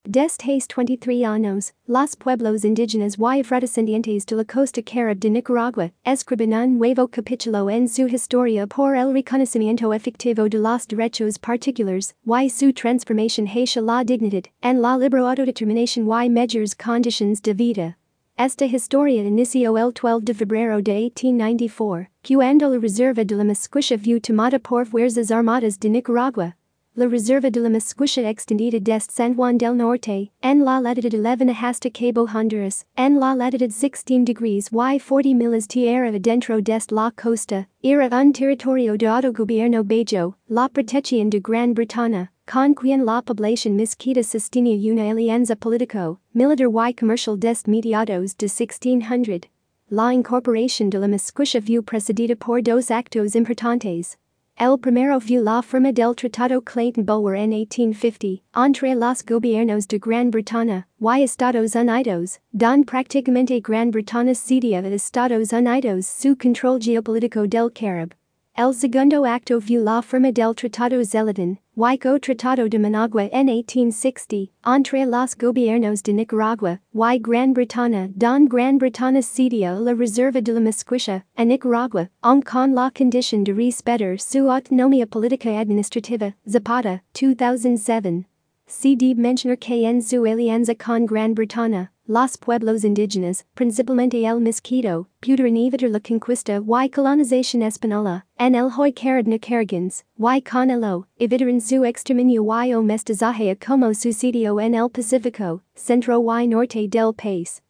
Desde 23 años, los pueblos indígenas y afrodescendientes de la costa caribe de Nicaragua escriben un nuevo capítulo en su historia por el reconocimiento efectivo de los derechos particulares y su transformación hacia la dignidad en la libre autodeterminación y mejores condiciones de vida. Esta historia inició el 12 de febrero de 1894, cuando la Reserva de la Muscucha fue tomada por Fuerzas Armadas de Nicaragua. La Reserva de la Muscucha extendida desde San Juan del Norte, en la latitud 11 hasta Cabo Honduras, en la latitud 16 degrees y 40 millas tierra adentro desde la costa, era un territorio de autogobierno bajo la protección de Gran Bretaña, con quien la población mezquita sostenía una alianza político, militar y comercial desde mediados de 1600. La incorporación de la Muscucha fue precedida por dos actos importantes. El primero fue la firma del Tratado Clayton-Bulwer en 1850, entre los gobiernos de Gran Bretaña y Estados Unidos, donde prácticamente Gran Bretaña cedía a Estados Unidos su control geopolítico del Caribe. El segundo acto fue la firma del Tratado Zeledón, y Tratado de Managua en 1860, entre los gobiernos de Nicaragua y Gran Bretaña, donde Gran Bretaña cedía la Reserva de la Muscucha a Nicaragua, aun con la condición de respetar su autonomía política y administrativa. Zapata, 2007. Se debe mencionar que en su alianza con Gran Bretaña, los pueblos indígenas, principalmente el Mosquito, pudieron evitar la conquista y colonización española en el Caribe nicaragüense, y con ello, evitaron su exterminio y o mestizaje como sucedió en el Pacífico, centro y norte del país.